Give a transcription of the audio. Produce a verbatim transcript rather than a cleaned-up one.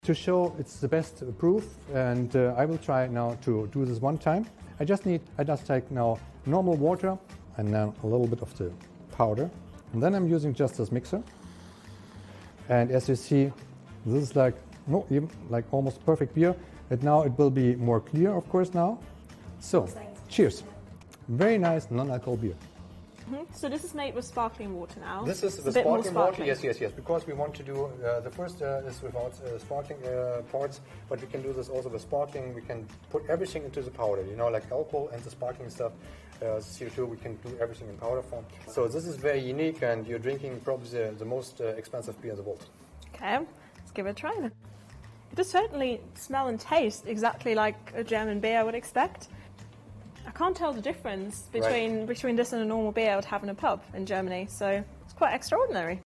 To show it's the best proof, and uh, I will try now to do this one time. I just need, I just take now normal water and then a little bit of the powder. And then I'm using just this mixer. And as you see, this is like, no, even like almost perfect beer. And now it will be more clear, of course, now. So, cheers. Very nice non-alcohol beer. Mm-hmm. So this is made with sparkling water now. This is the sparkling water, yes, yes, yes. Because we want to do, uh, the first uh, is without uh, sparkling uh, parts, but we can do this also with sparkling. We can put everything into the powder, you know, like alcohol and the sparkling stuff. Uh, C O two, we can do everything in powder form. So this is very unique, and you're drinking probably the, the most uh, expensive beer in the world. Okay, let's give it a try then. It does certainly smell and taste exactly like a German beer I would expect. I can't tell the difference between, right. between this and a normal beer I would have in a pub in Germany, so it's quite extraordinary.